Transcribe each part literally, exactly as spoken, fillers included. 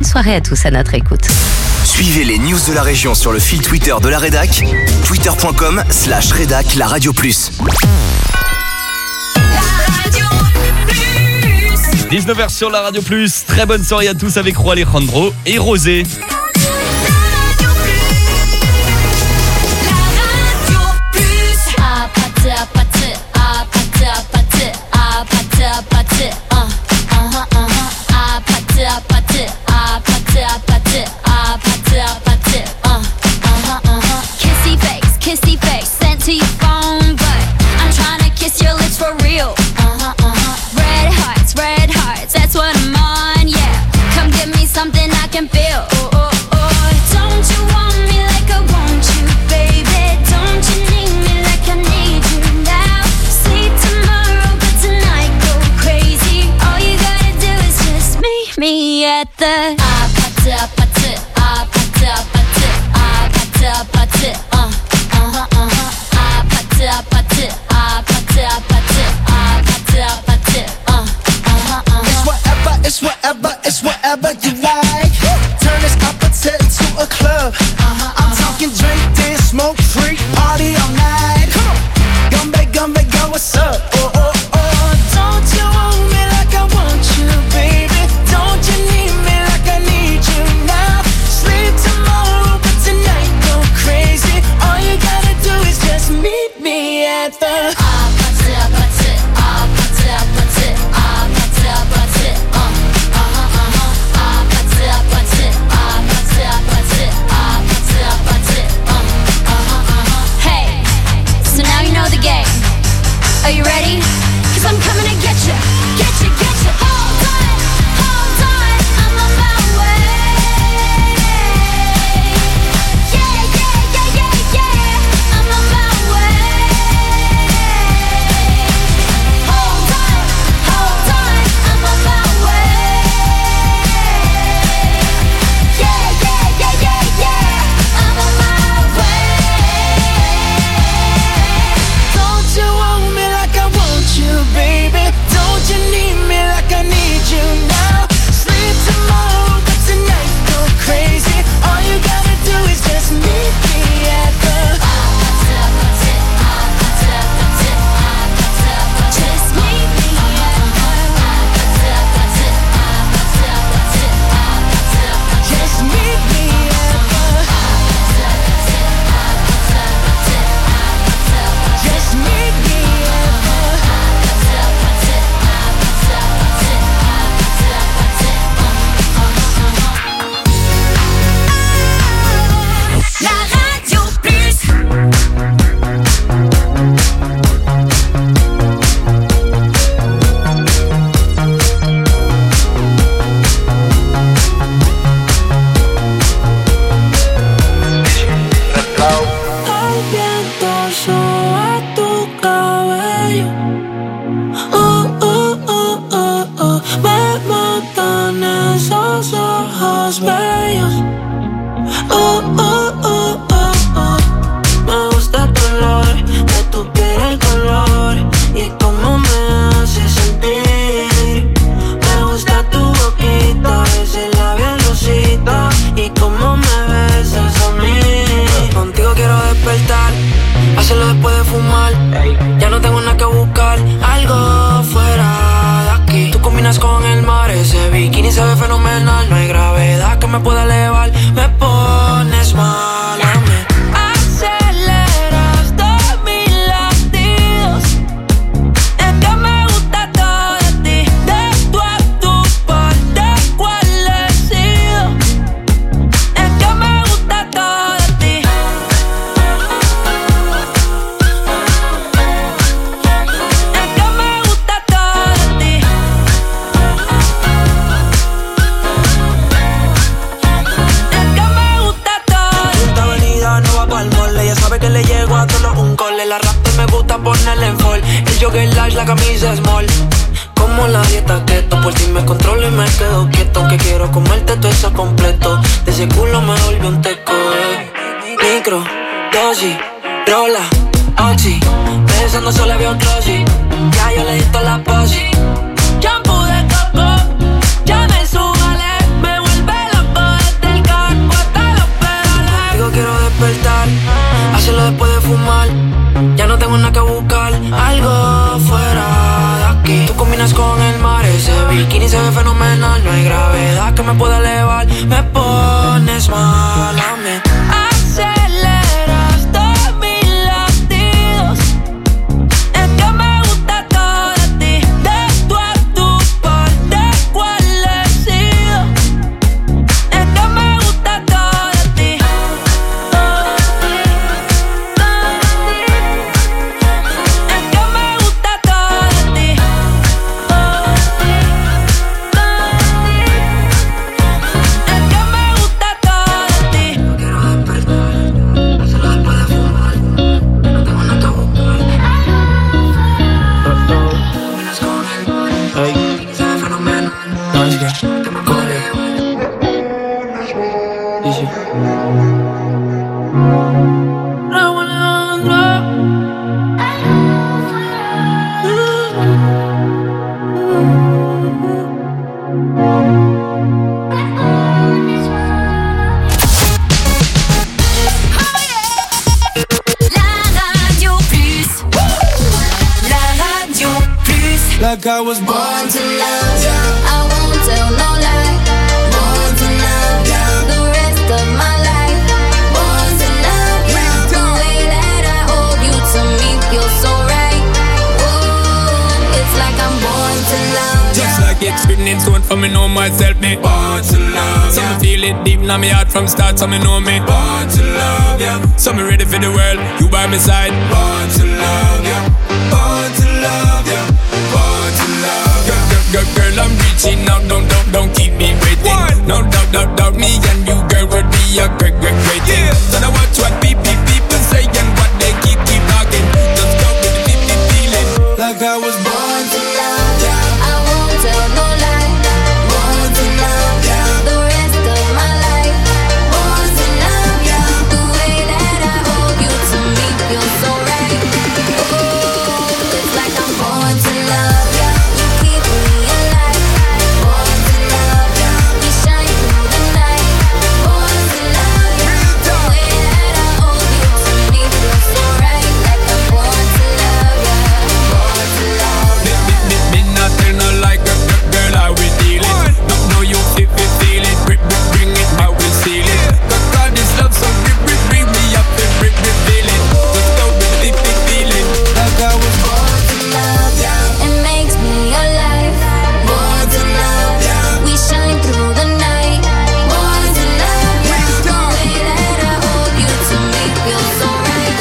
soirée à tous à notre écoute. Suivez les news de la région sur le fil Twitter de la rédac, twitter.com slash rédac la radio plus. dix-neuf heures sur la Radio Plus. Très bonne soirée à tous avec Roi Alejandro et Rosé. Kissy face, kissy face, sent to your phone, but I'm trying to kiss your lips for real. Uh-huh, uh-huh. Red hearts, red hearts, that's what I'm on, yeah. Come give me something I can feel. Oh, oh, oh. Don't you want me like I want you, baby? Don't you need me like I need you now? Sleep tomorrow, but tonight go crazy. All you gotta do is just meet me at the Apate, apate, apate, apate, apate, apate, uh, uh-huh, uh-huh. Apate, apate, apate, apate, apate, apate, uh, uh-huh, uh-huh. It's whatever, it's whatever, it's whatever you like. Turn this appetite to a club. Uh-huh, I'm uh-huh. talking drink, dance, smoke, freak, party all night. Come on, gumbe, gumbe, go, what's up? Oh, oh, oh. Don't you want me like I want you, baby? Don't you need me like I need you now? Sleep tomorrow, but tonight go crazy. All you gotta do is just meet me at the Apate, apate, apate, apate, apate, apate, uh, uh-huh, uh-huh. Apate, apate, apate, apate, apate, apate, uh, uh-huh, uh-huh. Hey, so now you know the game. Are you ready? Cause I'm coming to get you, get you, get you. Hold on, hold on, I'm on my way. Yeah, yeah, yeah, yeah, yeah, I'm on my way. Hold on, hold on, I'm on my way. Yeah, yeah, yeah, yeah, yeah, I'm on my way. Don't you want me like I want you, baby? Don't you need me like I need you now? Sleep tomorrow, but tonight go crazy. All you gotta do is just meet me at the Just meet me at Just meet me at the Just meet me at La Radio Plus. El viento sube tu cabello. Oh, oh, oh, oh, oh. Me matan esos ojos bellos. Oh, oh, oh, oh, oh. Me gusta tu olor, de tu piel el color y cómo me hace sentir. Me gusta tu boquita, ese labial rosita y cómo me besas a mí. Contigo quiero despertar, hacerlo después de fumar. Ya no tengo nada que buscar, algo fuera de aquí. Tú combinas con el mar, ese bikini se ve fenomenal. No hay gravedad que me pueda elevar, me pones mal a mí. Aceleras todos mis latidos. Es que me gusta todo de ti, de tú a tu parte cuál he sido. Es que me gusta todo de ti. Es que me gusta todo de ti. Es que me gusta todo. Esta avenida no va pa'l mole, ella sabe que le llego a todos un cole. La raptor me gusta ponerle en fall, el jogger large, la camisa small. Como la dieta keto, por ti me controlo y me quedo quieto. Que quiero comerte todo eso completo. De ese culo me volvió un teco, eh. Micro, dosis, rola, oxi. Besando solo había un glossy. Ya yo le di toda la posi. Shampoo de coco, ya me subale. Me vuelve loco Vienes con el mar, ese bikini se ve fenomenal. No hay gravedad que me pueda elevar. Me pones mal a mí. Aceleras todos mis latidos. Es que me gusta todo de ti. De tú a tu parte, ¿cuál he sido? Es que me gusta todo de ti. Todo de ti, todo de ti. Es que me gusta todo de ti. Todo de ti, todo de ti. Es que me gusta todo de ti. No quiero despertar, solo después de fumar. Y no tengo nada que buscar. Vienes con el mar, se ve fenomenal. Que me corre. Dice La Radio Plus. La Radio Plus. like I was born Born to love you. I won't tell no lie. Born to love you. The rest of my life. Born to love you. The way that I hold you to me feels so right. Ooh, it's like I'm born to love you. Just like it's written in stone for me know myself, me born to love. So me feel it deep in my heart from start, so me know me born to love, yeah. So me ready for the world, you by my side. Born to love, yeah. Born to love, yeah. Born to love, yeah. Girl, girl, girl, I'm reaching out, don't, don't, don't keep me waiting. No doubt, doubt, doubt, me and you, girl, would be a great, great, great thing. So now watch what people, people say and what they keep, keep talking. Just go with the deep, deep feeling. like I was born Born to love you. I won't tell no lie. Born to love you. The rest of my life. Born to love you. The way that I hold you to me feels so right. Ooh, it's like I'm born to love you. You keep me alive. Born to love you. We shine through the night. Born to love you. The way that I hold you to me feels so right. Like I'm born to love you. Born to love you. Me, me, me not tell no like a girl, girl, how we deal it. No, no, you if you feel it, bring, bring, bring it, I will seal it. Cause God is love, so bring, bring, bring me up and bring, bring, feel it. Let's go with the deep, deep feeling. like I was born Born to love you. It makes me alive. Born to love you. We shine through the night. Born to love you. The way that I hold you to me feels so right.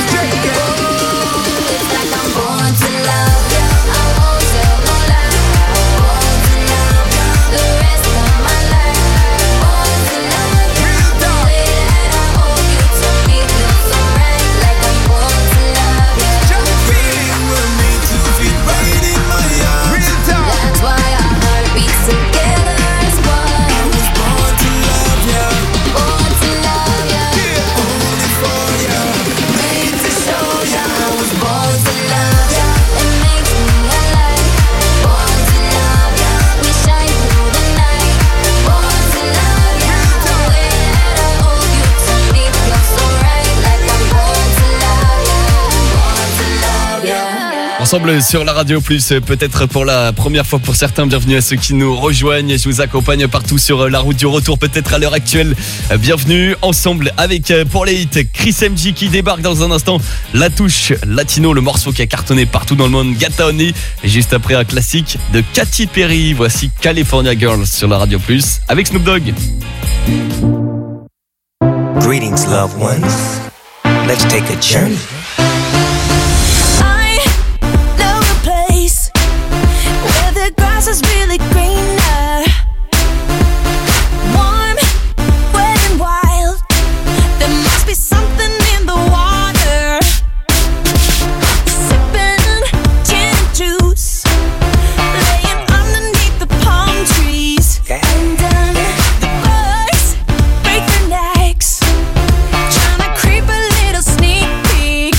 Ooh, it's like I'm born to love you. I won't tell no lie. Born to love you. The rest of my life. Born to love you. The way that I hold you to me feels so right. Like I'm born to love you. feeling with me to feel right in my arms. That's why our heart beats together as one. Born to love ya, Born to love ya, only for ya, made to show ya. I was born to love ya. It makes me alive. Born to love ya. We shine through the night. Born to love ya. The way that I hold you to me feels so right. Like I'm born to love ya. Born to love ya. Ensemble sur la Radio Plus, peut-être pour la première fois pour certains, bienvenue à ceux qui nous rejoignent. Je vous accompagne partout sur la route du retour, peut-être à l'heure actuelle. Bienvenue ensemble avec, pour les hits, Chris M J qui débarque dans un instant. La touche latino, le morceau qui a cartonné partout dans le monde, Gataone. Et juste après un classique de Katy Perry, voici California Girls sur la Radio Plus avec Snoop Dogg. Greetings, loved ones. Let's take a journey. I know a place where the grass is really greener. Warm, wet and wild. There must be something in the water. Sipping gin and juice, laying underneath the palm trees. Okay. And um, the birds break their necks, trying to creep a little sneak peek.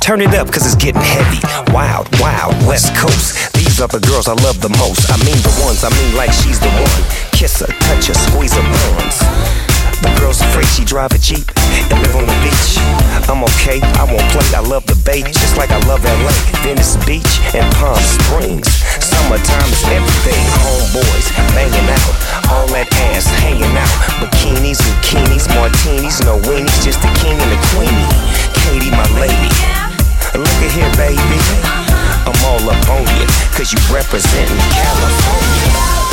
Turn it up, cause it's getting heavy. Wild, wild, West Coast. These are the girls I love the most. I mean the ones, I mean like she's the one. Kiss her, touch her, squeeze her bones. The girl's afraid she drive a Jeep and live on the beach. I'm okay, I won't play, I love the bay, just like I love L A, Venice Beach and Palm Springs. Summertime is everything, homeboys banging out, all that ass hanging out. Bikinis, bikinis, martinis, no weenies, just the king and the queenie. Katie, my lady, look at here, baby, I'm all up on you, cause you representing California.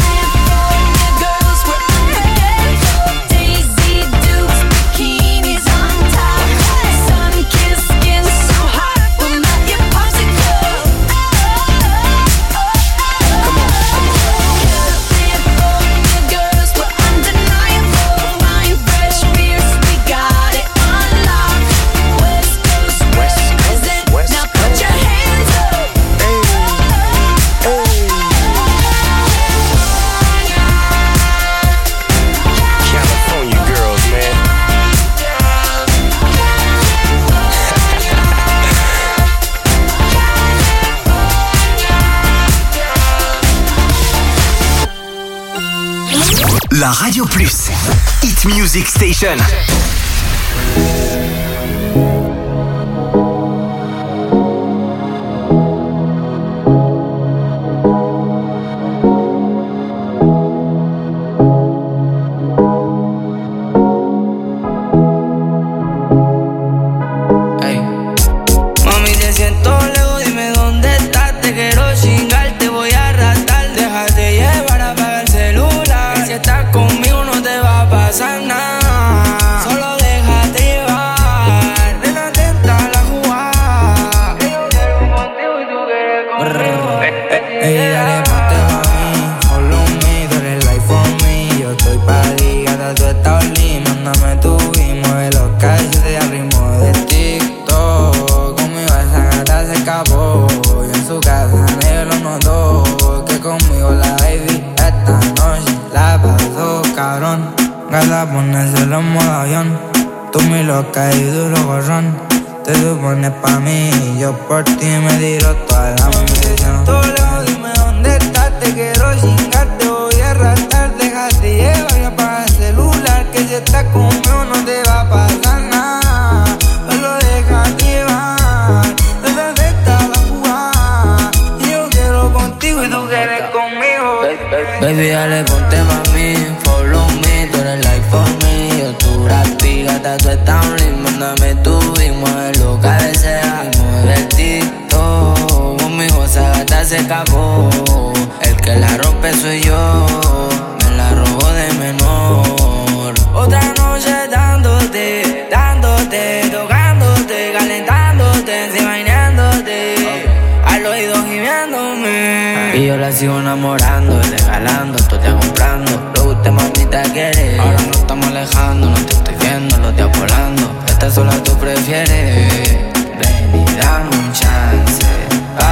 La Radio Plus, Hit Music Station. Y duro gorrón, te supones pa' mí y yo por ti me tiro toda la munición. Todo lejos, dime dónde estás, te quiero chingar, te voy a arrastrar, déjate llevar y apaga el celular, que si estás conmigo no te va a pasar nada, solo déjate llevar, desde esta la jugada, y yo quiero contigo y tú quieres conmigo. Baby, dale, ponte pa' mí, follow me, tú eres like for me, yo tu rapi, gata, tú estás un ritmo. Mándame tu y muévelo, cabecea y mueve el TikTok. Conmigo esa gata se acabó. El que la rompe soy yo, me la robó de menor. Otra noche dándote, dándote, tocándote, calentándote, encima bañándote, al oído gimiéndome. Y yo la sigo enamorando, regalando, tú te comprando. Lo guste mamita quieres. Ahora nos estamos alejando, no te estoy viendo, los días volando. Esta sola tú prefieres. Ven y dame un chance pa'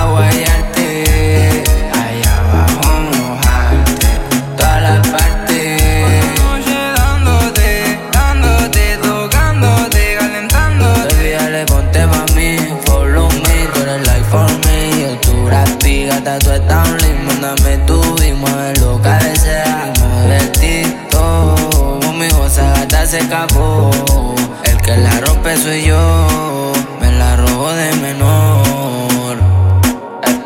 guayarte, allá abajo mojarte, todas las partes. Noche dándote, dándote, tocándote, calentándote. Baby, dale, ponte pa' mí, follow me, tú eres like for me. Yo tu rapi, gata, tú estás un ritmo. Mándame tú y muévelo, cabecea y mueve el TikTok. Conmigo esa gata se escapó. El que la rompe soy yo, me la robó de menor. Eh.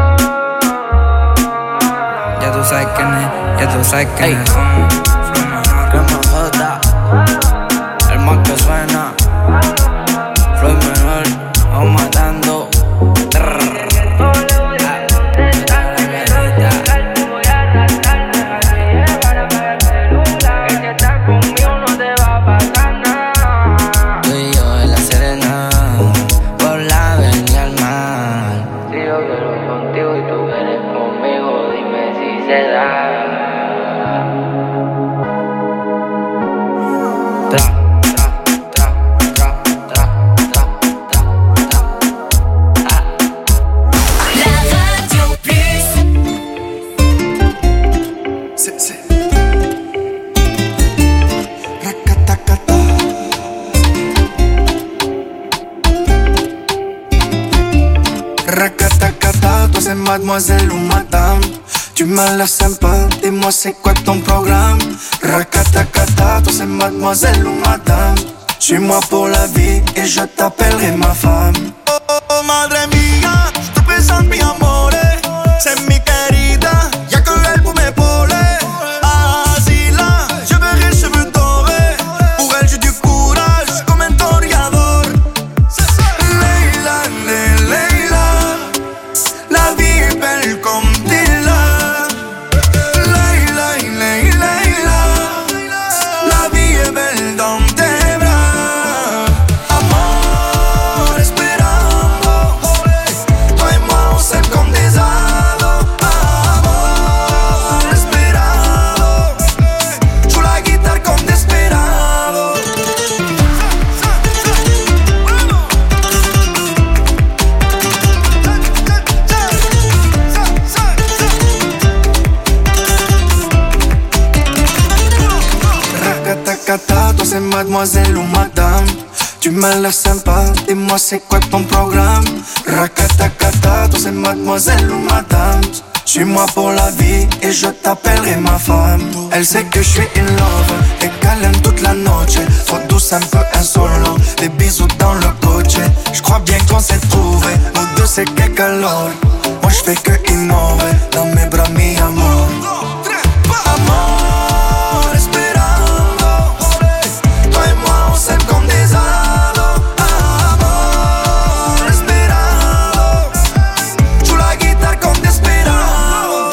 Ya tú sabes quién es, ya tú sabes quién es. Crema J, el más que suena. Floyd menor, vamos matando. mademoiselle ou madame. Tu m'as l'air sympa, dis-moi c'est quoi ton programme. Rakatakata, toi c'est mademoiselle ou madame. Suis-moi pour la vie et je t'appellerai ma femme. Oh, oh, oh, madre mía, estoy pensando mi amore. C'est mi querida, y'a que elle pour m'épauler. Así là, je verrai les cheveux dorés. Pour elle j'ai du courage, comme un toreador. Leila, Leila, la vie est belle comme Dila. Leila, Leila, la vie est belle dans tes bras. Amor, esperando, toi et moi on s'aime comme des ados. Amor, esperando, joue la guitare comme Desperado. Rakatakata, toi c'est mademoiselle ou madame. Tu m'as l'air sympa, dis-moi c'est quoi ton programme. Rakatakata, toi c'est mademoiselle ou madame. Suis-moi pour la vie et je t'appellerai ma femme. Elle sait que je suis in love et câlin toute la noche. Trop douce, un peu insolent, des bisous dans le coche. Je crois bien qu'on s'est trouvé, nous deux c'est que calor. Moi je fais que innover, dans mes bras mi amor. Amor, esperando, toi et moi on s'aime comme des ados. Amor, esperando, joue la guitare comme Desperado.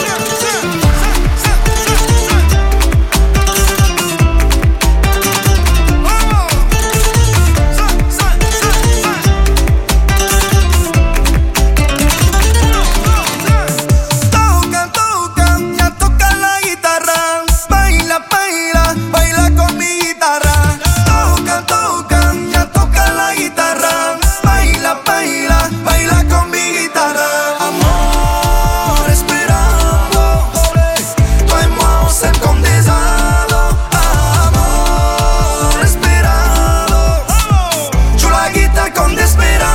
Toca, toca, ya toca la guitarra. Baila, baila, baila con mi guitarra. Toca, toca, ya toca la guitarra. Baila, baila, baila con mi guitarra. Amor, esperando, toi et moi on s'aime comme des ados. Amor, esperando, joue la guitare comme Desperado.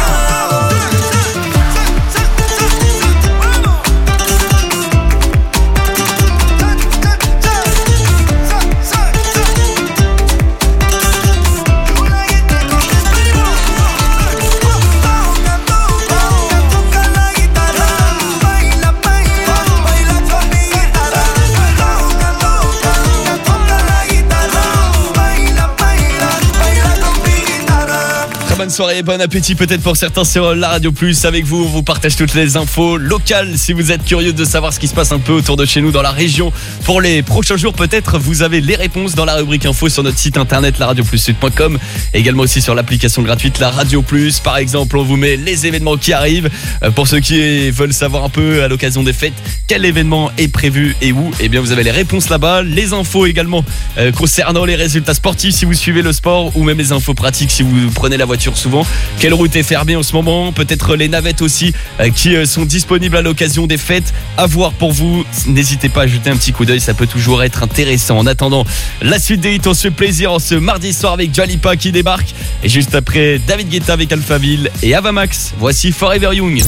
Très bonne soirée, bon appétit peut-être pour certains sur la Radio Plus. Avec vous, on vous partage toutes les infos locales. Si vous êtes curieux de savoir ce qui se passe un peu autour de chez nous dans la région pour les prochains jours, peut-être vous avez les réponses dans la rubrique info sur notre site internet la radio plus sud point com. Également aussi sur l'application gratuite La Radio Plus. Par exemple, on vous met les événements qui arrivent. Euh, Pour ceux qui veulent savoir un peu à l'occasion des fêtes quel événement est prévu et où, eh bien vous avez les réponses là-bas. Les infos également euh, concernant les résultats sportifs si vous suivez le sport, ou même les infos pratiques si vous prenez la voiture souvent. Quelle route est fermée en ce moment? Peut-être les navettes aussi euh, qui euh, sont disponibles à l'occasion des fêtes. À voir pour vous. N'hésitez pas à jeter un petit coup d'œil, ça peut toujours être intéressant. En attendant, la suite des hits, on se fait plaisir en ce mardi soir avec Dua Lipa qui débarque. Et juste après, David Guetta avec Alphaville et Avamax. Voici Forever Young.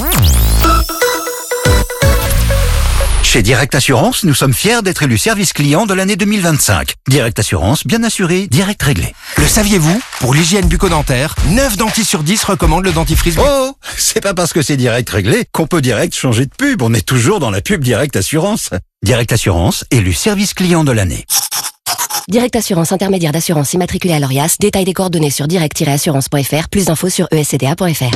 Chez Direct Assurance, nous sommes fiers d'être élus service client de l'année deux mille vingt-cinq. Direct Assurance, bien assuré, direct réglé. Le saviez-vous? Pour l'hygiène bucco-dentaire, neuf dentistes sur dix recommandent le dentifrice. Oh, c'est pas parce que c'est direct réglé qu'on peut direct changer de pub. On est toujours dans la pub Direct Assurance. Direct Assurance, élu service client de l'année. Direct Assurance, intermédiaire d'assurance immatriculée à l'Orias. Détail des coordonnées sur direct tiret assurance point f r. Plus d'infos sur e s c d a point f r.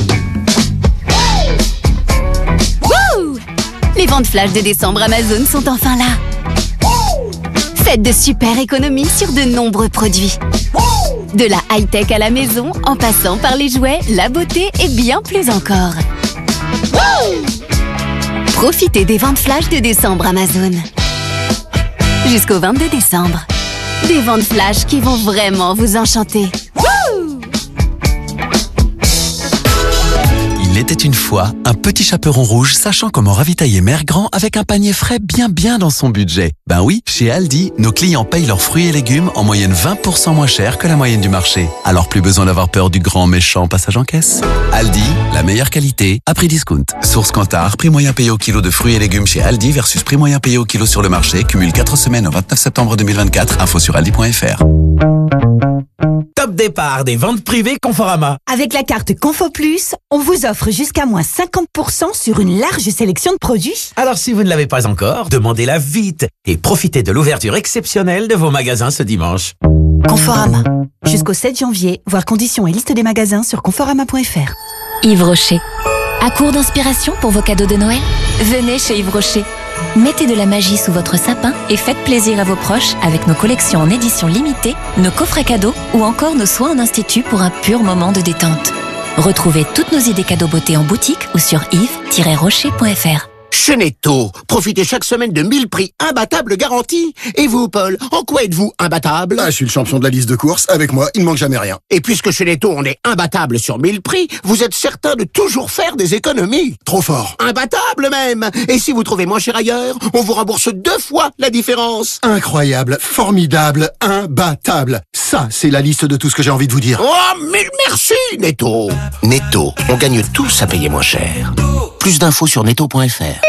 Wouh! Les ventes flash de décembre Amazon sont enfin là. Faites de super économies sur de nombreux produits. De la high-tech à la maison, en passant par les jouets, la beauté et bien plus encore. Profitez des ventes flash de décembre Amazon. Jusqu'au vingt-deux décembre. Des ventes flash qui vont vraiment vous enchanter. Il Il était une fois un petit chaperon rouge sachant comment ravitailler Mère Grand avec un panier frais bien bien dans son budget. Ben oui, chez Aldi, nos clients payent leurs fruits et légumes en moyenne vingt pour cent moins cher que la moyenne du marché. Alors plus besoin d'avoir peur du grand méchant passage en caisse. Aldi, la meilleure qualité à prix discount. Source Kantar, prix moyen payé au kilo de fruits et légumes chez Aldi versus prix moyen payé au kilo sur le marché. Cumule quatre semaines au vingt-neuf septembre deux mille vingt-quatre. Info sur aldi point f r. Top départ des ventes privées Conforama. Avec la carte Confo Plus, on vous offre jusqu'à moins cinquante pour cent sur une large sélection de produits. Alors si vous ne l'avez pas encore, demandez-la vite et profitez de l'ouverture exceptionnelle de vos magasins ce dimanche. Conforama. Jusqu'au sept janvier, voir conditions et liste des magasins sur conforama point f r. Yves Rocher. À court d'inspiration pour vos cadeaux de Noël? Venez chez Yves Rocher. Mettez de la magie sous votre sapin et faites plaisir à vos proches avec nos collections en édition limitée, nos coffrets cadeaux ou encore nos soins en institut pour un pur moment de détente. Retrouvez toutes nos idées cadeaux beauté en boutique ou sur yves tiret rocher point f r. Chez Netto, profitez chaque semaine de mille prix imbattables garantis. Et vous, Paul, en quoi êtes-vous imbattable? Ah, je suis le champion de la liste de courses. Avec moi, il ne manque jamais rien. Et puisque chez Netto, on est imbattable sur mille prix, vous êtes certain de toujours faire des économies. Trop fort. Imbattable même. Et si vous trouvez moins cher ailleurs, on vous rembourse deux fois la différence. Incroyable, formidable, imbattable. Ça, c'est la liste de tout ce que j'ai envie de vous dire. Oh, mais merci, Netto. Netto, on gagne tous à payer moins cher. Plus d'infos sur netto point f r.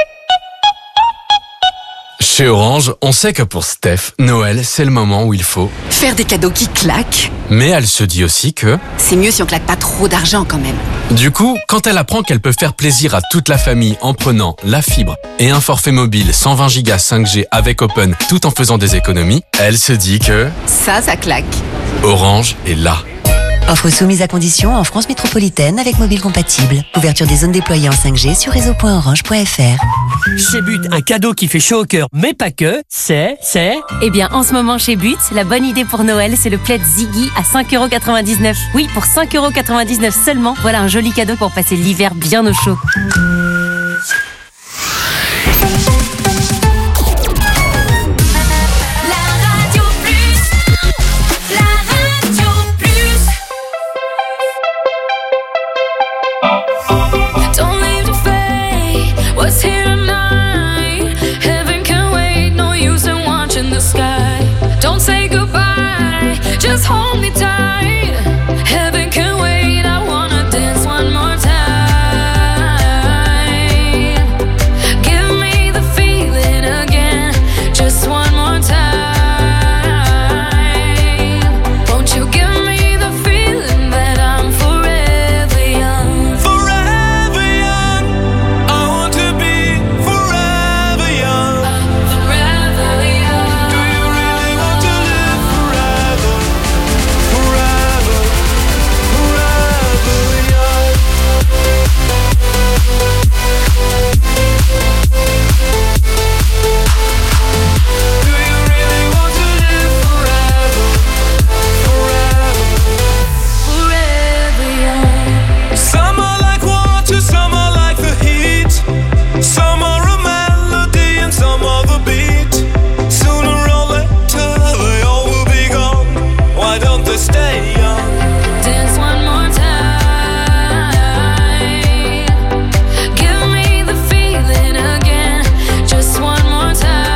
Chez Orange, on sait que pour Steph, Noël, c'est le moment où il faut faire des cadeaux qui claquent. Mais elle se dit aussi que c'est mieux si on claque pas trop d'argent quand même. Du coup, quand elle apprend qu'elle peut faire plaisir à toute la famille en prenant la fibre et un forfait mobile cent vingt giga cinq G avec Open tout en faisant des économies, elle se dit que ça, ça claque. Orange est là. Offre soumise à condition en France métropolitaine avec mobile compatible. Ouverture des zones déployées en cinq G sur réseau point orange point f r. Chez But, un cadeau qui fait chaud au cœur, mais pas que, c'est, c'est... Eh bien, en ce moment chez But, la bonne idée pour Noël, c'est le plaid Ziggy à cinq euros quatre-vingt-dix-neuf. Oui, pour cinq euros quatre-vingt-dix-neuf seulement, voilà un joli cadeau pour passer l'hiver bien au chaud. Just hold me tight. Heaven can wait. I wanna dance one more time. Give me the feeling again. Just one more time. Won't you give me the feeling that I'm forever young? Forever young. I want to be forever young. Forever young. Do you really want to live forever? Some are like water, some are like the heat. Some are a melody and some are the beat. Sooner or later they all will be gone. Why don't they stay young? Dance one more time. Give me the feeling again. Just one more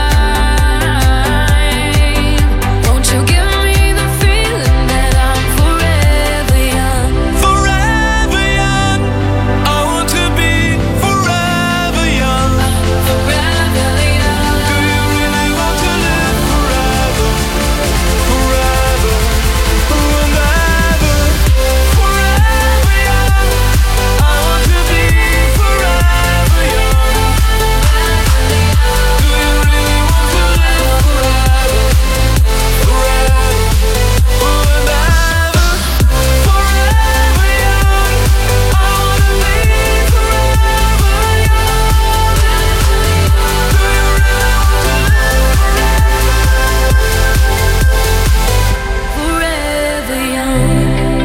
time. Won't you give me the feeling that I'm forever young? Forever young. I want to be forever young. Forever young. Do you really want to live forever? Forever and ever. Forever young. I want to be forever young. Do you really want to live forever? Forever and ever. Forever young. I want to be forever young. Do you really want to live Forever young.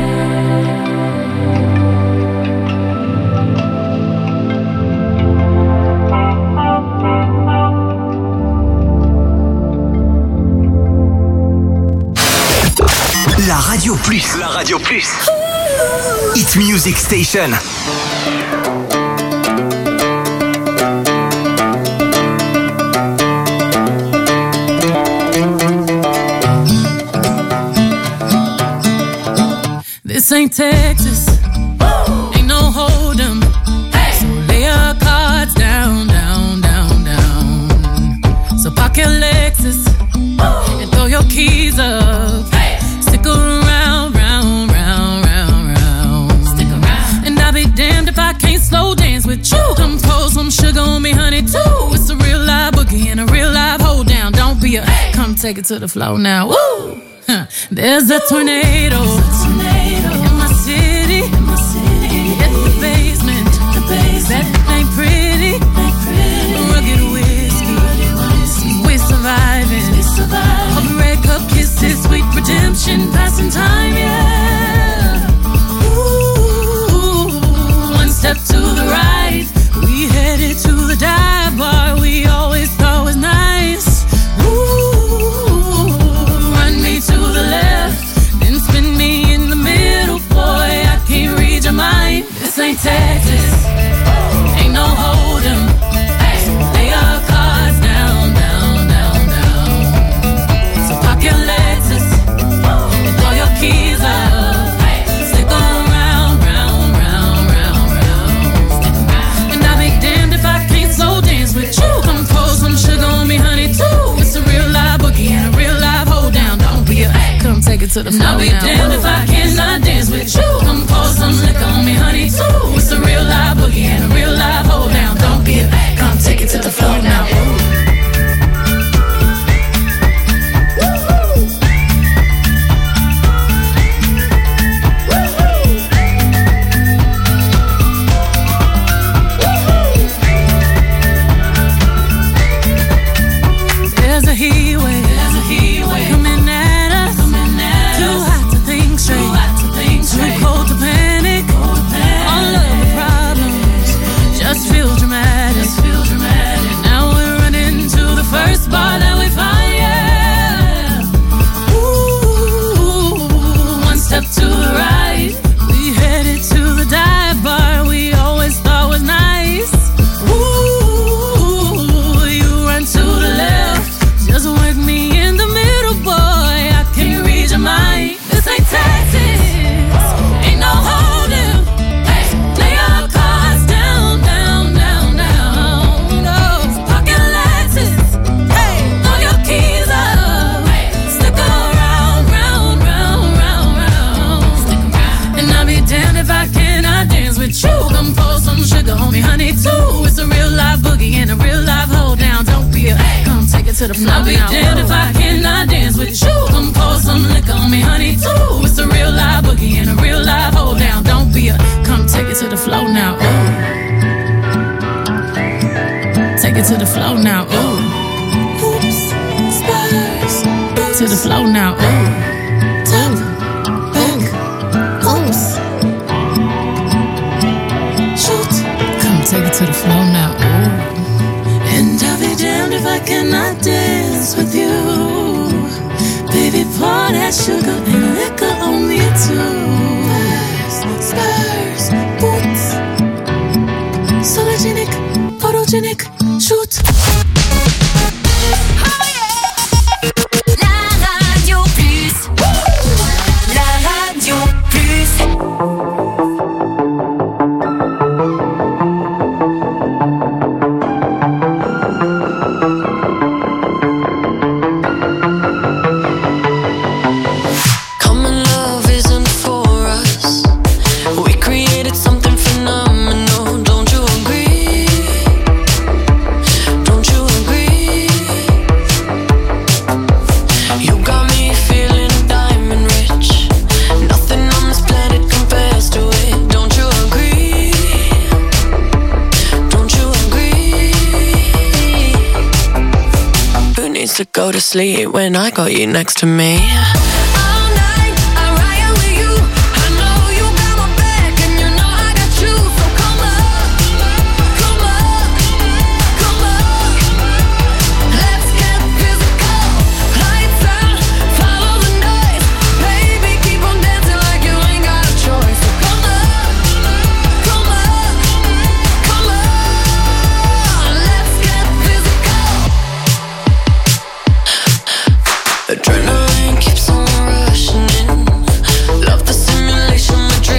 La Radio Plus. La Radio Plus. Hit Music Station. Texas. Ain't no hold 'em. So lay your cards down, down, down, down. So park your Lexus and throw your keys up. Stick around, round, round, round, round. Stick around. And I'll be damned if I can't slow dance with you. Come pour some sugar on me, honey, too. It's a real live boogie and a real live hold down. Don't be a come take it to the floor now. Woo! Huh. There's a tornado, in my city, in my city. At the basement, the basement. That ain't pretty, ain't pretty. Rugged whiskey, we surviving. We surviving. A break up kisses, sweet redemption, passing time, yeah. Ooh, one step to the right, we headed to the dive bar we always thought was nice. Ooh, run me to the left, then spin me in the middle, boy, I can't read your mind. This ain't Texas, ain't no hold 'em. So lay your cards down, down, down, down. So park your Lexus and throw your keys up. Stick around, round, round, round, round. And I'll be damned if I can't slow dance with you. Come pour some sugar on me, honey, too. It's a real live boogie and a real live hold down. Don't be a come take it to the floor. I'll be damned if I cannot dance with you. Come pour some liquor on me, honey, too. It's a real live boogie and a real live hold down. Don't be a come take it to the floor now. There's a heat wave, there's a heat wave coming at us, coming at too us. Hot to think straight, too hot to think straight, too cold to panic, cold to panic. All of the problems just feel dramatic, just feel dramatic. Now we're running to the first bar that we find, yeah. Ooh, one step to the right, we headed to the dive bar we always thought was nice. Ooh, you run to the left, just work me in the middle, boy, I can't read your mind. This ain't Texas, ain't no holding. Lay your cards down, down, down, down. No, pocket Lexus, hey, throw your keys up. Stick around, round, round, round, round. Stick around. And I'll be damned if I cannot dance with you. Come pour some sugar on me, honey, too. It's a real live boogie and a real live hold down. Don't be a come take it to the floor. I'll be damned if I cannot dance with you. Come pour some liquor on me, honey, too. It's a real live boogie and a real live hold down. Don't be a come take it to the floor now. Ooh. Take it to the floor now. Ooh. Oops, spurs. To the floor now. Ooh. Top, back, oops. Shoot. Come take it to the floor now. Ooh. And I'll be damned if I cannot dance with you. Baby, pour that sugar and liquor on me too. Spurs, boots, sologenic, photogenic, shoot. La radio plus. La radio plus. Common love isn't for us. We created something phenomenal. Don't you agree? Don't you agree? You got me feeling diamond rich. Nothing on this planet compares to it. Don't you agree? Don't you agree? Who needs to go to sleep when I got you next to me? Adrenaline keeps on rushing in. Love the simulation, we're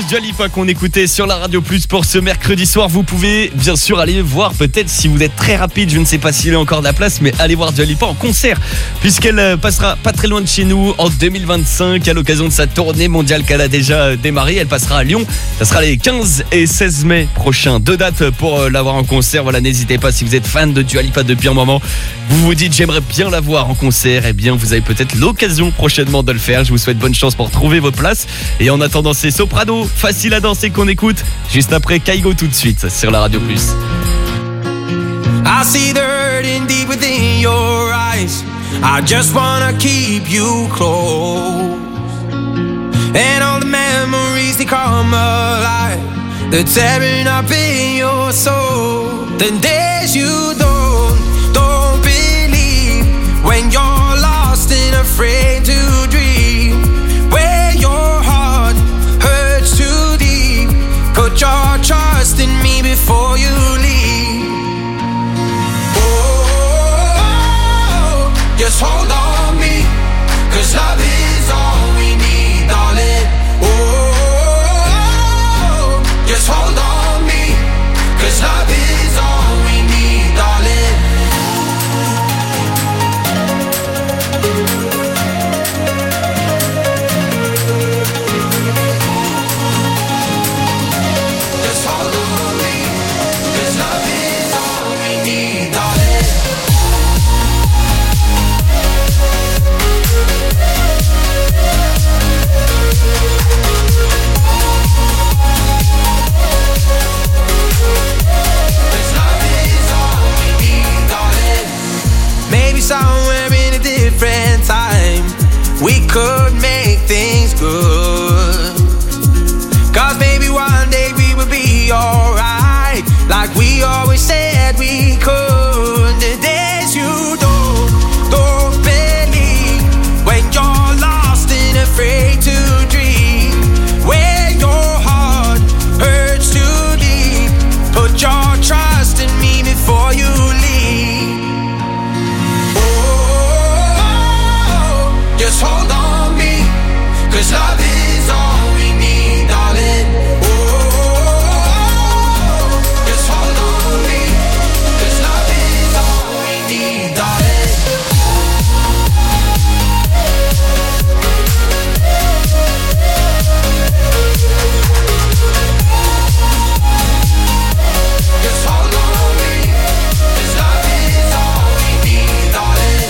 Dua Lipa qu'on écoutait sur la Radio Plus pour ce mercredi soir. Vous pouvez bien sûr aller voir, peut-être si vous êtes très rapide, je ne sais pas s'il y a encore de la place, mais allez voir Dua Lipa en concert puisqu'elle passera pas très loin de chez nous en deux mille vingt-cinq à l'occasion de sa tournée mondiale qu'elle a déjà démarré. Elle passera à Lyon, ça sera les quinze et seize mai prochains. Deux dates pour la voir en concert. Voilà, n'hésitez pas si vous êtes fan de Dua Lipa depuis un moment, vous vous dites j'aimerais bien la voir en concert, et eh bien vous avez peut-être l'occasion prochainement de le faire. Je vous souhaite bonne chance pour trouver votre place. Et en attendant, c'est Soprano, Facile à danser qu'on écoute juste après Kaigo tout de suite sur la Radio Plus. I see the hurting deep within your eyes. I just wanna keep you close. And all the memories, they come alive. They're tearing up in your soul. The days you don't, don't believe. When you're lost and afraid to dream. Where your heart hurts too deep. Put your trust in me before you leave. Oh, just hold on me, 'cause love is all we need, darling. Oh, just hold on me, 'cause love is all we need, darling. Just hold on me, 'cause love is all we need, darling. Maybe somewhere in a different time we could make things good. 'Cause maybe one day we will be alright, like we always said we could. The days you don't, don't believe. When you're lost and afraid to dream. Where your heart hurts too deep. Put your trust in me before you leave. Just hold on me, 'cause love is all we need, darling. Oh, just hold on me, 'cause love is all we need, darling. Just hold on me, 'cause love is all we need, darling.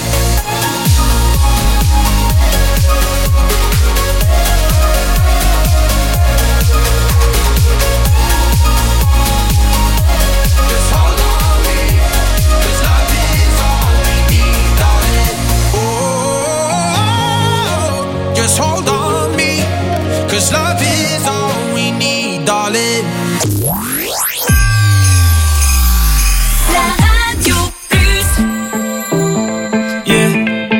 Just hold on me, 'cause love is all we need, darling. La Radio Plus. Yeah.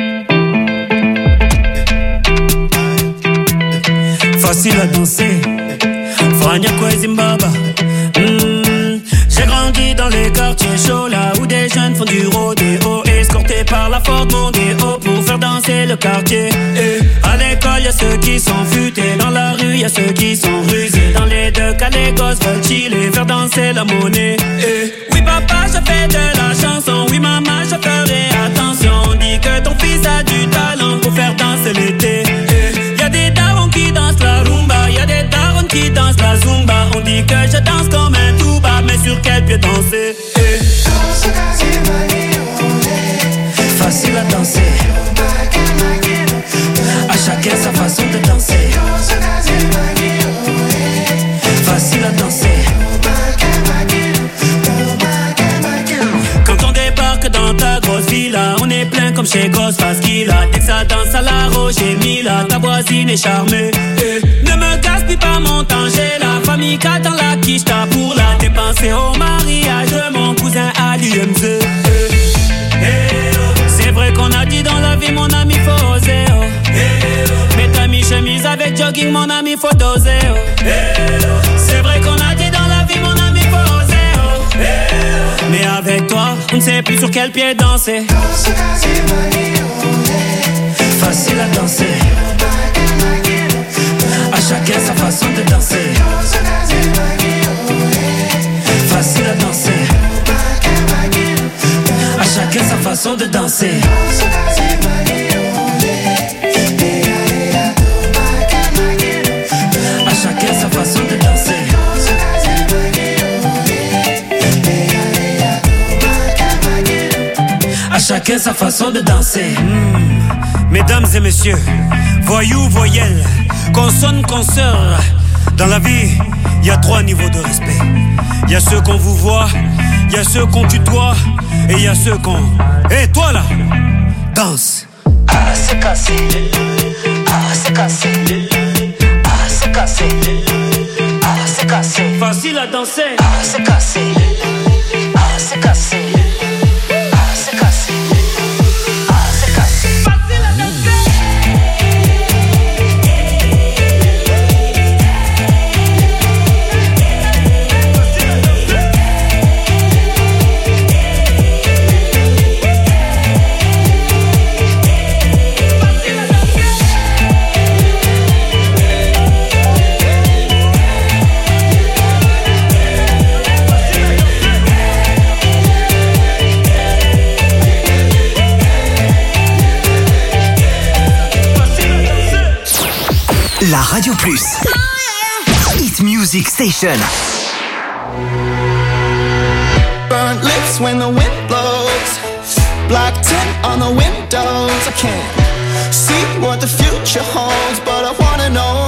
Facile à danser, Frania Zimbabwe. Mm. J'ai grandi dans les quartiers chauds, là où des jeunes font du rodéo, escortés par la Ford Mondeo pour faire danser le quartier. Et à l'école, y'a ceux qui sont futés, dans la rue, y'a ceux qui sont rusés. Dans les deux cas, les gosses veulent chiller, faire danser la monnaie. Et oui, papa, je fais de la chanson, oui, maman, je ferai attention. On dit que ton fils a du talent pour faire danser l'été. Et y'a des darons qui dansent la rumba, y'a des darons qui dansent la zumba. On dit que je danse comme un tuba, mais sur quel pied danser? Et facile à danser, à chacun sa façon de danser. Facile à danser. Quand on débarque dans ta grosse villa, on est plein comme chez Ghostface Killah. Dès que ça danse à la Roger Mila, ta voisine est charmée. Et ne me gaspille pas mon temps, j'ai la famille qui dans la quiche pour la dépenser au mariage de mon cousin à l'U M Z. C'est vrai qu'on a dit dans la vie, mon ami, faut oser, oh. Mais t'as mis chemise avec jogging, mon ami, faut doser, oh. C'est vrai qu'on a dit dans la vie, mon ami, faut oser, oh. Mais avec toi, on ne sait plus sur quel pied danser. Facile à danser, à chacun sa façon de danser. Facile à danser. À chacun sa façon de danser. À chacun sa façon de danser. À chacun sa façon de danser. Mmh. Mesdames et messieurs, voyous, voyelles, consonnes, consoeurs. Dans la vie, il y a trois niveaux de respect. Il y a ceux qu'on vous voit, il y a ceux qu'on tutoie, et il y a ceux qu'on... Hé, hey, toi là, danse. Ah, c'est cassé. Ah, c'est cassé. Ah, c'est cassé. Ah, c'est cassé. Facile à danser. Ah, c'est cassé. Ah, c'est cassé. La Radio Plus. Hit Music Station. Burnt lips when the wind blows. Black tint on the windows. I can't see what the future holds, but I wanna know.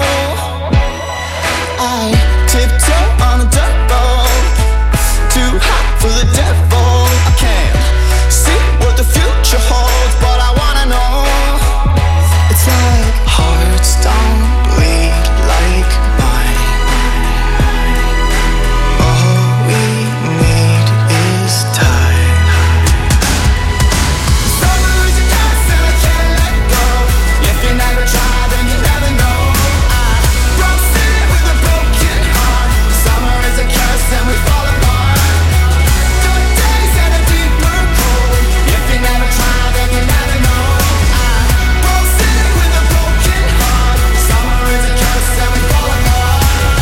I tiptoe on a dirt road. Too hot for the devil. I can't see what the future holds, but I wanna know. It's like hearts don't bleed like mine. All we need is time. Summer is a curse and I can't let go. If you never try, then you never know. I broke city with a broken heart. Summer is a curse and we fall apart. Dark days and a deeper cold. If you never try, then you never know. I broke city with a broken heart. Summer is a curse and we fall apart.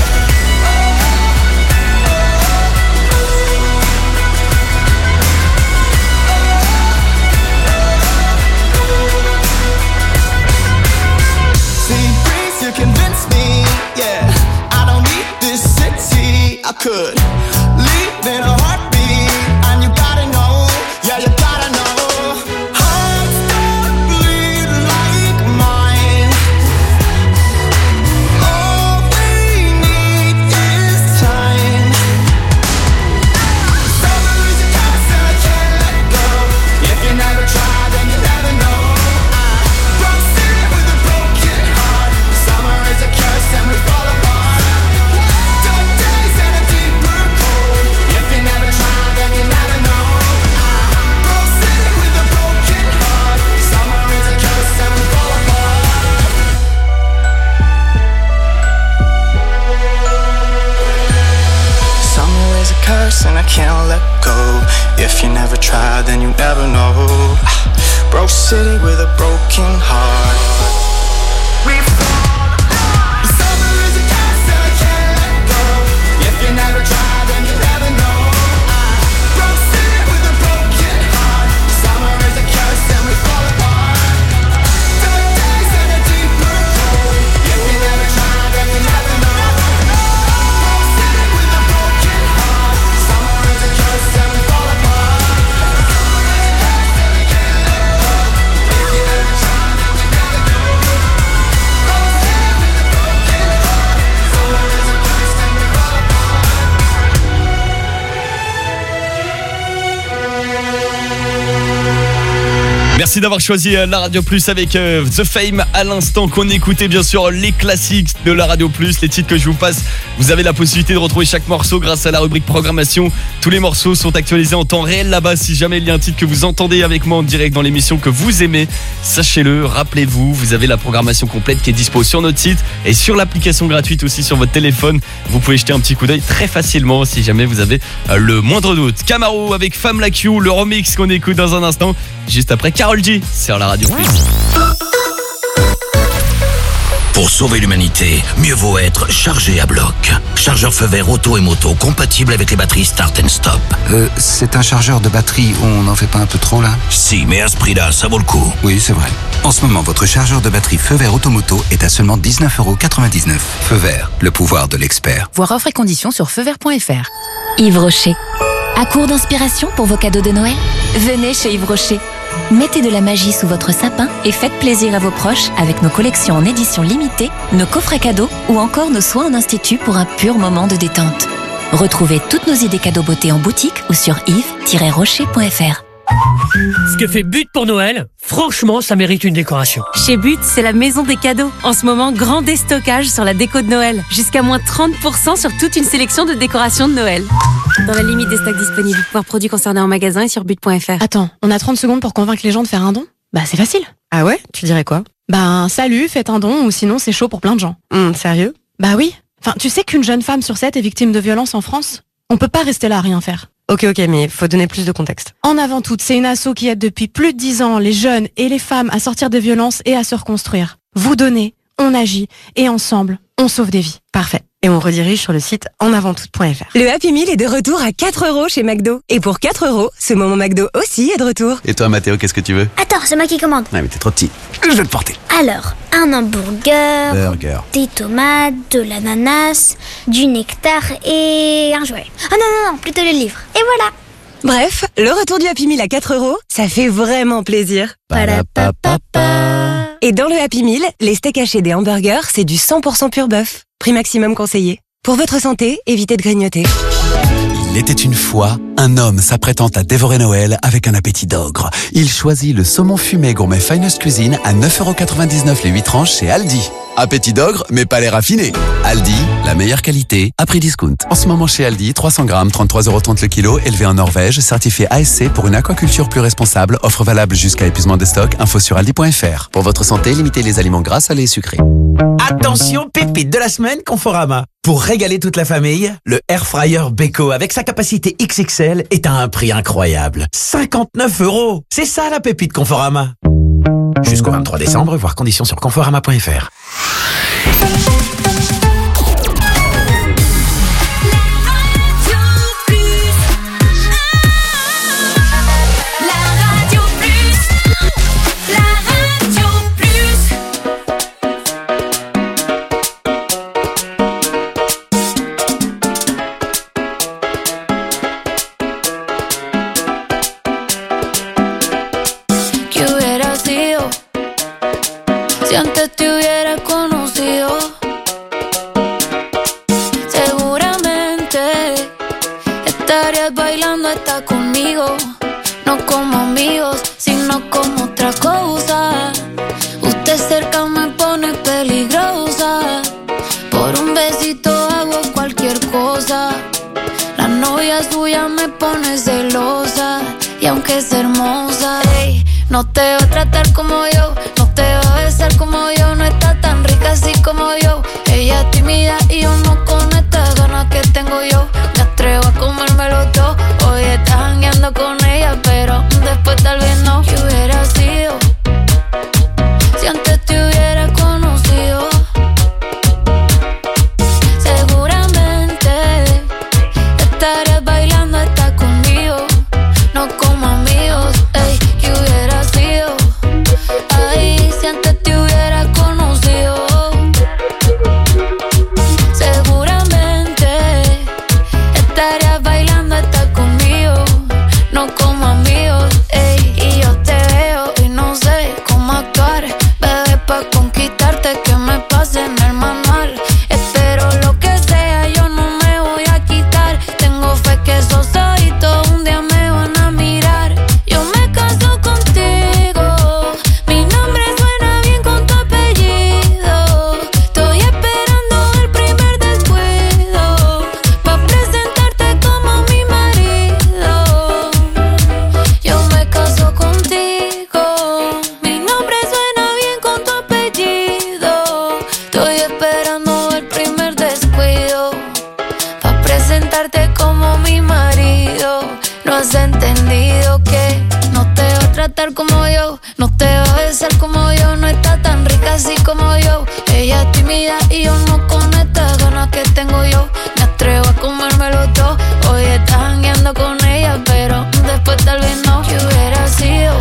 See, breeze, you convince me, yeah. I don't need this city. I could leave in a heartbeat, and you gotta know, yeah, you gotta know. Hearts don't bleed like mine. All we need is time. Summer is a curse and I can't let go. If you never try, then you never know. I broke city with a broken heart. Summer is a curse and we fall apart. Dark days and a deeper cold. If you never try, then you never know. I broke city with a broken heart. Summer is a curse and we fall apart. Summer is a curse and I can't let go. If you never try, then you never know. Broke city with a broken heart. We fall apart. Summer is a curse and I can't let go. If you never try, then you never know. Broke city with a broken heart. Summer is a curse and we fall apart. Dark days and a deeper cold. If you never try, then you never know. Broke city with a broken heart. Summer is a curse and we fall apart. Merci d'avoir choisi la Radio Plus avec euh, The Fame à l'instant qu'on écoutait bien sûr les classiques de la Radio Plus, les titres que je vous passe. Vous avez la possibilité de retrouver chaque morceau grâce à la rubrique programmation. Tous les morceaux sont actualisés en temps réel là-bas. Si jamais il y a un titre que vous entendez avec moi en direct dans l'émission que vous aimez, sachez-le, rappelez-vous, vous avez la programmation complète qui est dispo sur notre site et sur l'application gratuite aussi sur votre téléphone. Vous pouvez jeter un petit coup d'œil très facilement si jamais vous avez euh, le moindre doute. Camaro avec Femme Like You, le remix qu'on écoute dans un instant, juste après Karol G sur la Radio Plus. Pour sauver l'humanité, mieux vaut être chargé à bloc. Chargeur feu vert auto et moto compatible avec les batteries Start and Stop. Euh, c'est un chargeur de batterie, on n'en fait pas un peu trop là? Si, mais à ce prix-là, ça vaut le coup. Oui, c'est vrai. En ce moment, votre chargeur de batterie feu vert automoto est à seulement dix-neuf euros quatre-vingt-dix-neuf. Feu vert, le pouvoir de l'expert. Voir offres et conditions sur feu vert point f r. Yves Rocher. À court d'inspiration pour vos cadeaux de Noël? Venez chez Yves Rocher. Mettez de la magie sous votre sapin et faites plaisir à vos proches avec nos collections en édition limitée, nos coffrets cadeaux ou encore nos soins en institut pour un pur moment de détente. Retrouvez toutes nos idées cadeaux beauté en boutique ou sur yves tiret rocher point f r. Ce que fait But pour Noël, franchement, ça mérite une décoration. Chez But, c'est la maison des cadeaux. En ce moment, grand déstockage sur la déco de Noël. Jusqu'à moins trente pour cent sur toute une sélection de décorations de Noël. Dans la limite des stocks disponibles. Voir produits concernés en magasin et sur but point f r. Attends, on a trente secondes pour convaincre les gens de faire un don? Bah c'est facile. Ah ouais? Tu dirais quoi? Bah salut, faites un don ou sinon c'est chaud pour plein de gens. Hum, sérieux? Bah oui. Enfin, tu sais qu'une jeune femme sur sept est victime de violence en France? On peut pas rester là à rien faire. Ok, ok, mais faut donner plus de contexte. En avant toute, c'est une asso qui aide depuis plus de dix ans les jeunes et les femmes à sortir des violences et à se reconstruire. Vous donnez, on agit et ensemble, on sauve des vies. Parfait. Et on redirige sur le site en avant toute point f r. Le Happy Meal est de retour à quatre euros chez McDo. Et pour quatre euros, ce moment McDo aussi est de retour. Et toi, Mathéo, qu'est-ce que tu veux? Attends, c'est moi qui commande. Ouais, mais t'es trop petit. Je vais te porter. Alors, un hamburger, Burger. des tomates, de l'ananas, du nectar et un jouet. Oh non, non, non, plutôt le livre. Et voilà. Bref, le retour du Happy Meal à quatre euros, ça fait vraiment plaisir. Et dans le Happy Meal, les steaks hachés des hamburgers, c'est du cent pour cent pur bœuf. Prix maximum conseillé. Pour votre santé, évitez de grignoter. Il était une fois un homme s'apprêtant à dévorer Noël avec un appétit d'ogre. Il choisit le saumon fumé gourmet Finest Cuisine à neuf euros quatre-vingt-dix-neuf les huit tranches chez Aldi. Appétit d'ogre, mais pas les raffinés. Aldi, la meilleure qualité à prix discount. En ce moment chez Aldi, trois cents grammes, trente-trois euros trente le kilo, élevé en Norvège, certifié A S C pour une aquaculture plus responsable. Offre valable jusqu'à épuisement des stocks. Info sur aldi point f r. Pour votre santé, limitez les aliments gras, salés et sucrés. Attention, pépite de la semaine Conforama. Pour régaler toute la famille, le Air Fryer Beko avec sa capacité X X L est à un prix incroyable. cinquante-neuf euros. C'est ça la pépite Conforama. Jusqu'au vingt-trois décembre, voir conditions sur conforama point f r. Si antes te hubiera conocido, seguramente estarías bailando hasta conmigo. No como amigos, sino como otra cosa. Usted cerca me pone peligrosa. Por un besito hago cualquier cosa. La novia suya me pone celosa. Y aunque es hermosa, ey, no te va a tratar como yo, no te va a besar como yo, no está tan rica así como yo. Ella es tímida y yo no con estas ganas que tengo yo. Me atrevo a comérmelo todo. Hoy estás jangueando con ella, pero después tal vez no. ¿Qué hubiera sido si antes te hubiera conocido? Seguramente estarías bailando hasta conmigo. No como amigos, ey, ¿qué hubiera sido? Ay, si antes te hubiera conocido. Seguramente estarías bailando hasta conmigo. No como amigos, ey, y yo te veo y no sé cómo actuar. Bebé, pa' conquistarte que me pase en el manual. Espero lo que sea, yo no me voy a quitar. Tengo fe que esos ojitos un día me van a mirar. Yo me caso contigo, mi nombre suena bien con tu apellido. Estoy esperando el primer descuido pa' presentarte como mi marido. Yo me caso contigo, mi nombre suena bien con tu apellido. Estoy esperando el primer descuido pa' presentarte como mi marido. No has entendido que no te va a tratar como yo, no te va a besar como yo, no está tan rica así como yo. Ella Ella es tímida y yo no con estas ganas que tengo yo. Me atrevo a comérmelo todo. Hoy estás jangueando con ella, pero después tal vez no. ¿Qué hubiera sido?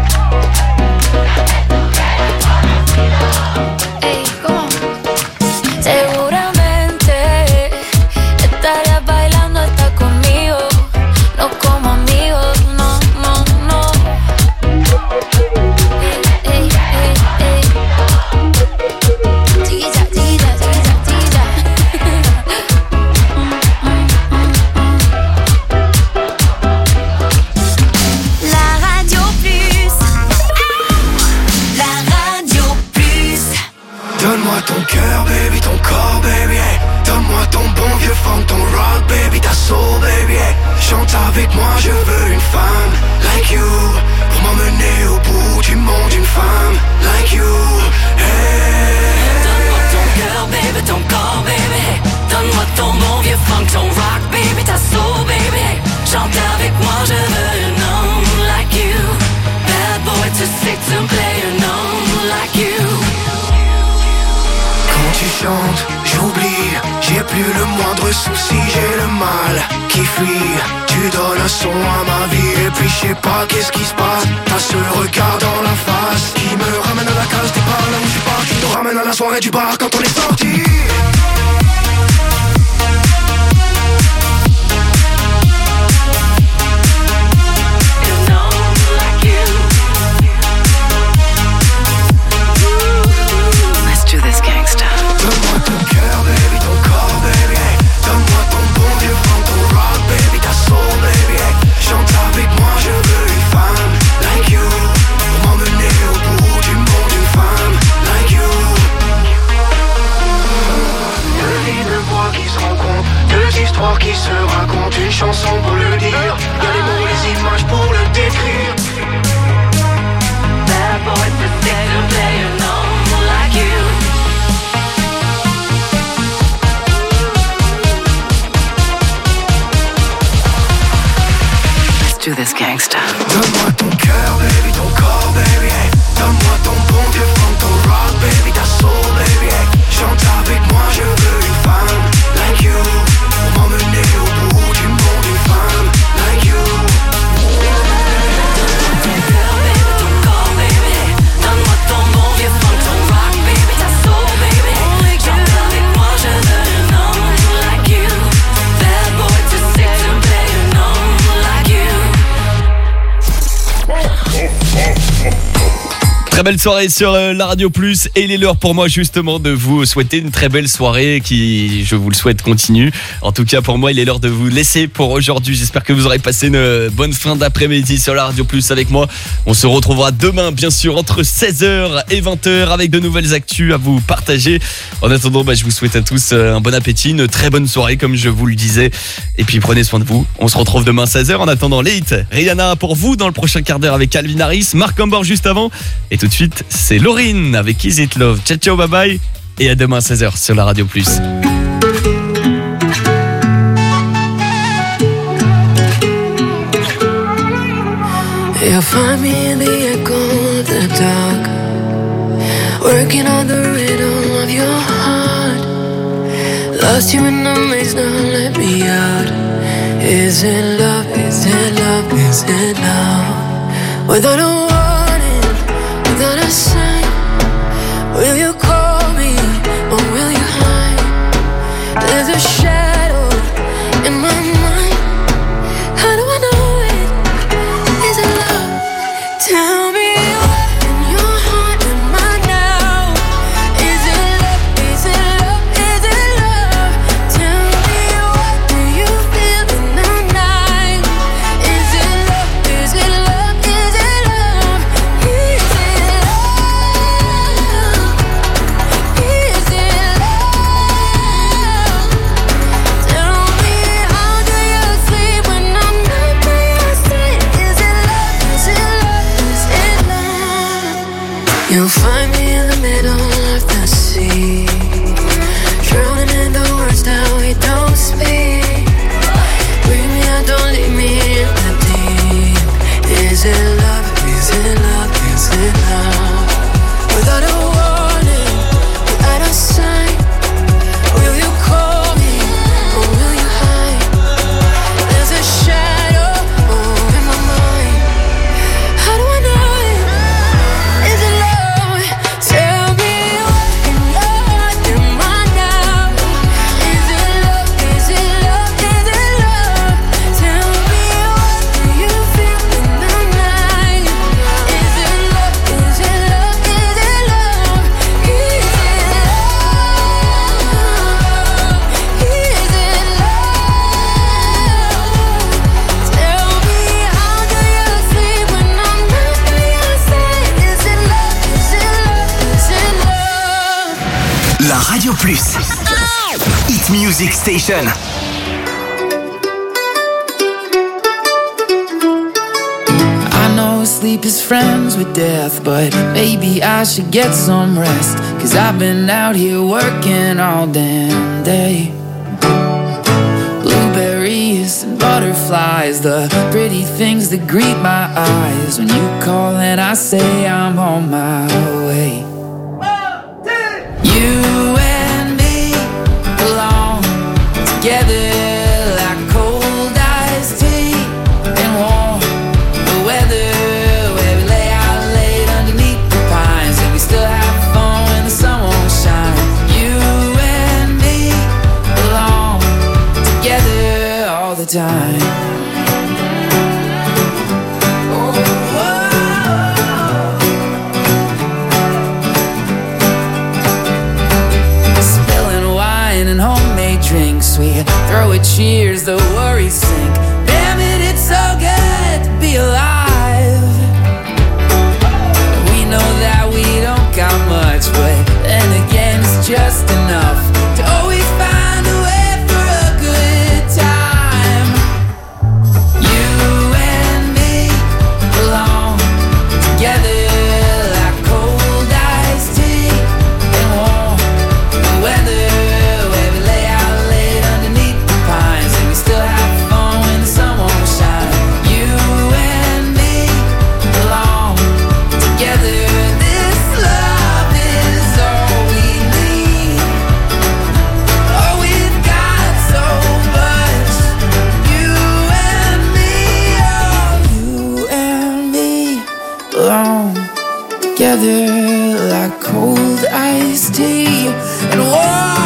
Ey, ¿cómo? Seguramente estarías bailando hasta conmigo. No como amigos, no, no, no. Ey, ey, ey, ey. Chiquilla, chiquilla, chiquilla, chiquilla. La Radio Plus. La Radio Plus. Donne-moi ton cœur, baby, ton corps, baby, hey. Donne-moi ton bon vieux funk, ton rock, baby, ta soul, baby, hey. Chante avec moi, je veux une femme like you, pour m'emmener au bout du monde, une femme like you, hey. Donne-moi ton cœur, baby, ton corps, baby. Donne-moi ton bon vieux funk, ton rock, baby, ta soul, baby. Chante avec moi, je veux un homme like you. Bad boy to sick to play un homme like you. Quand tu chantes, j'oublie, j'ai plus le moindre souci, j'ai le mal qui fuit. Tu donnes un son à ma vie et puis je sais pas qu'est-ce qui se passe. T'as ce regard dans la face qui me ramène à la case départ, là où je suis pas, qui nous ramène à la soirée du bar quand on est sorti. Donne-moi ton cœur, baby, ton corps, baby, hey. Donne-moi ton bon vieux funk, ton rock, baby, ta soul, baby, hey. Chante avec moi, je veux une femme like you, pour m'emmener au bout du monde, une femme like you. Deux vies, deux voix qui se rencontrent, deux histoires qui se racontent, une chanson pour le dire, y'a les mots, les images pour le décrire. Bad boy to sick to play an homme like you. Do this gangsta. Donne-moi ton cœur, baby, ton corps, baby, hey. Donne-moi ton bon vieux funk, ton rock, baby, ta soul, baby, hey. Chante avec moi, je veux une femme like you, pour m'emmener au bout du monde, une femme like you. Ton cœur, baby, ton corps, baby, hey. Donne-moi ton bon vieux funk, ton rock, baby, ta soul, baby, hey. Chante avec moi, je veux un homme like you. Bad boy to sick to play an homme like you. Très belle soirée sur euh, la Radio Plus et il est l'heure pour moi justement de vous souhaiter une très belle soirée qui, je vous le souhaite, continue. En tout cas pour moi il est l'heure de vous laisser pour aujourd'hui. J'espère que vous aurez passé une bonne fin d'après-midi sur la Radio Plus avec moi. On se retrouvera demain bien sûr entre seize heures et vingt heures avec de nouvelles actus à vous partager. En attendant bah, je vous souhaite à tous un bon appétit, une très bonne soirée comme je vous le disais. Et puis prenez soin de vous. On se retrouve demain seize heures. En attendant les hits, Rihanna pour vous dans le prochain quart d'heure avec Calvin Harris, Marc Ambor juste avant. Et tout de suite, c'est Laurine avec Is It Love. Ciao, ciao, bye bye. Et à demain seize heures sur la Radio Plus. You'll find me in the echo of the dark, working on the rhythm of your heart. Lost you in the maze, now let me out. Is it love, is it love, is it love? Without a warning, without a sign, will you call me or will you hide? There's a shadow in my mind. How do I know it? Is it love? Tell me what in your heart am I now? Is it love? Is it love? Is it love? Tell me what do you feel in the night? Is it love? Is it love? Is it love? Plus. Hit Music Station. I know sleep is friends with death, but maybe I should get some rest. Cause I've been out here working all damn day. Blueberries and butterflies, the pretty things that greet my eyes. When you call and I say I'm on my way. You and me belong together like cold iced tea and warm the weather, where we lay out late underneath the pines and we still have fun when the sun won't shine. You and me belong together all the time. Drinks, we throw a cheers, the worries sink. Damn it, it's so good to be alive. We know that we don't got much, but then again it's just enough to always find a way for a good time. You and me belong together like cold iced tea and warm the weather. Together like cold iced tea and warm